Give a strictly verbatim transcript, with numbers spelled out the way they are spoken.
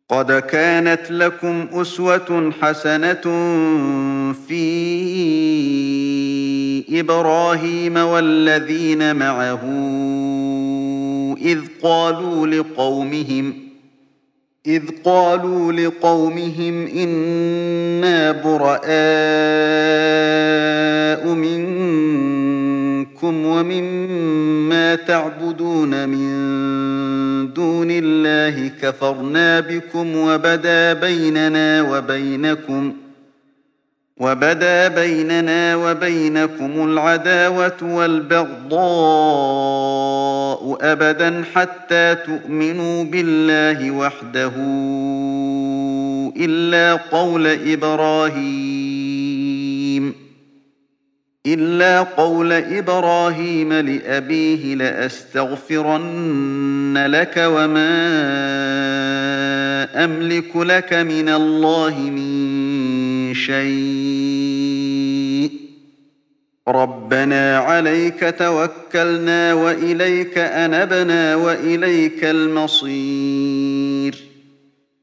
قد كانت لكم أسوة حسنة في إبراهيم والذين معه إذ قالوا لقومهم إذ قالوا لقومهم إنا براء منكم ومما تعبدون من دون الله كفرنا بكم وبدا بيننا وبينكم وبدا بيننا وبينكم العداوة والبغضاء أبدا حتى تؤمنوا بالله وحده إلا قول إبراهيم إلا قول إبراهيم لأبيه لأستغفرن لك وما أملك لك من الله من شيء ربنا عليك توكلنا وإليك أنبنا وإليك المصير